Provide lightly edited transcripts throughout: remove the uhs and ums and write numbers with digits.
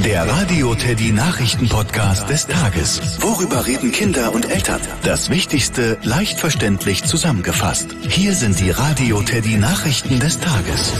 Der Radio Teddy Nachrichten-Podcast des Tages. Worüber reden Kinder und Eltern? Das Wichtigste leicht verständlich zusammengefasst. Hier sind die Radio Teddy Nachrichten des Tages.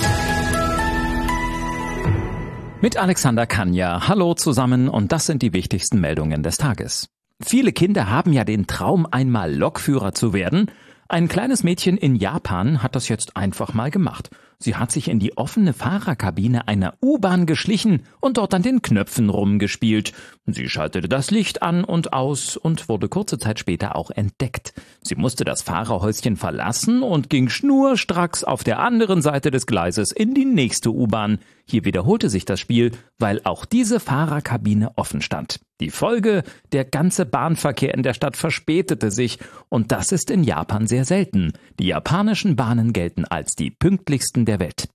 Mit Alexander Kanja. Hallo zusammen und das sind die wichtigsten Meldungen des Tages. Viele Kinder haben ja den Traum, einmal Lokführer zu werden. Ein kleines Mädchen in Japan hat das jetzt einfach mal gemacht. Sie hat sich in die offene Fahrerkabine einer U-Bahn geschlichen und dort an den Knöpfen rumgespielt. Sie schaltete das Licht an und aus und wurde kurze Zeit später auch entdeckt. Sie musste das Fahrerhäuschen verlassen und ging schnurstracks auf der anderen Seite des Gleises in die nächste U-Bahn. Hier wiederholte sich das Spiel, weil auch diese Fahrerkabine offen stand. Die Folge: der ganze Bahnverkehr in der Stadt verspätete sich und das ist in Japan sehr selten. Die japanischen Bahnen gelten als die pünktlichsten der Welt.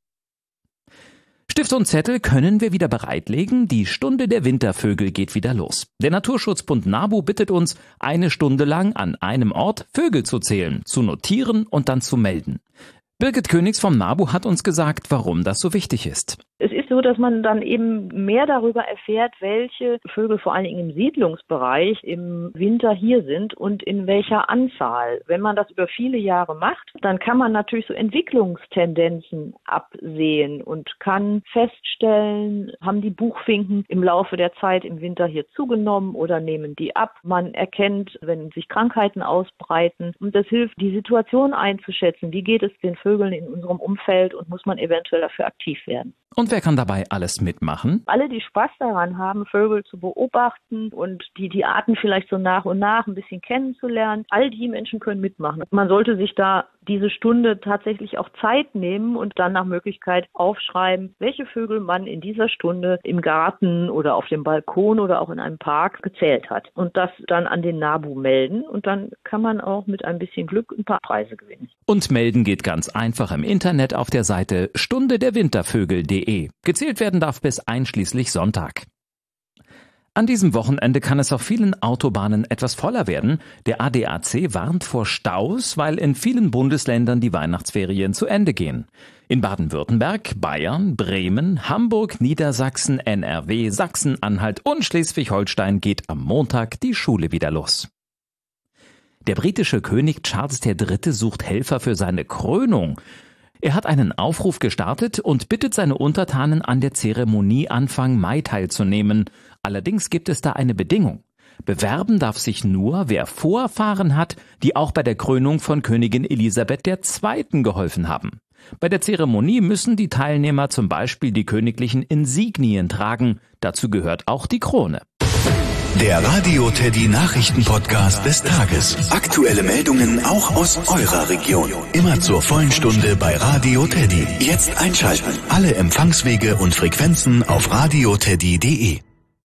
Stift und Zettel können wir wieder bereitlegen. Die Stunde der Wintervögel geht wieder los. Der Naturschutzbund NABU bittet uns, 1 Stunde lang an einem Ort Vögel zu zählen, zu notieren und dann zu melden. Birgit Königs vom NABU hat uns gesagt, warum das so wichtig ist. Es ist so, dass man dann eben mehr darüber erfährt, welche Vögel vor allen Dingen im Siedlungsbereich im Winter hier sind und in welcher Anzahl. Wenn man das über viele Jahre macht, dann kann man natürlich so Entwicklungstendenzen absehen und kann feststellen, haben die Buchfinken im Laufe der Zeit im Winter hier zugenommen oder nehmen die ab. Man erkennt, wenn sich Krankheiten ausbreiten, und das hilft, die Situation einzuschätzen. Wie geht es den Vögeln in unserem Umfeld und muss man eventuell dafür aktiv werden? Und wer kann dabei alles mitmachen? Alle, die Spaß daran haben, Vögel zu beobachten und die Arten vielleicht so nach und nach ein bisschen kennenzulernen, all die Menschen können mitmachen. Man sollte sich da diese Stunde tatsächlich auch Zeit nehmen und dann nach Möglichkeit aufschreiben, welche Vögel man in dieser Stunde im Garten oder auf dem Balkon oder auch in einem Park gezählt hat. Und das dann an den NABU melden und dann kann man auch mit ein bisschen Glück ein paar Preise gewinnen. Und melden geht ganz einfach im Internet auf der Seite stundederwintervögel.de. Gezählt werden darf bis einschließlich Sonntag. An diesem Wochenende kann es auf vielen Autobahnen etwas voller werden. Der ADAC warnt vor Staus, weil in vielen Bundesländern die Weihnachtsferien zu Ende gehen. In Baden-Württemberg, Bayern, Bremen, Hamburg, Niedersachsen, NRW, Sachsen-Anhalt und Schleswig-Holstein geht am Montag die Schule wieder los. Der britische König Charles III. Sucht Helfer für seine Krönung. Er hat einen Aufruf gestartet und bittet seine Untertanen, an der Zeremonie Anfang Mai teilzunehmen. Allerdings gibt es da eine Bedingung. Bewerben darf sich nur, wer Vorfahren hat, die auch bei der Krönung von Königin Elisabeth II. Geholfen haben. Bei der Zeremonie müssen die Teilnehmer zum Beispiel die königlichen Insignien tragen. Dazu gehört auch die Krone. Der Radio Teddy Nachrichten-Podcast des Tages. Aktuelle Meldungen auch aus eurer Region. Immer zur vollen Stunde bei Radio Teddy. Jetzt einschalten. Alle Empfangswege und Frequenzen auf radioteddy.de.